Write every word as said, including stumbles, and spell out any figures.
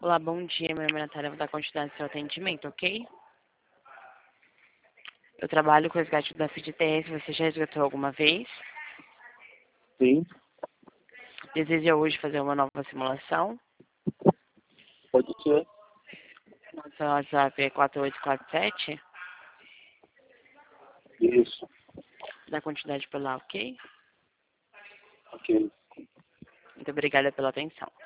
Olá, bom dia. Meu nome é Natália, vou dar continuidade ao seu atendimento, ok? Eu trabalho com o resgate da F G T S. Você já resgatou alguma vez? Sim, Deseja hoje fazer uma nova simulação? pode ser. Nosso WhatsApp é quatro oito quatro sete. Isso, Dá continuidade por lá, ok? ok. Muito obrigada pela atenção.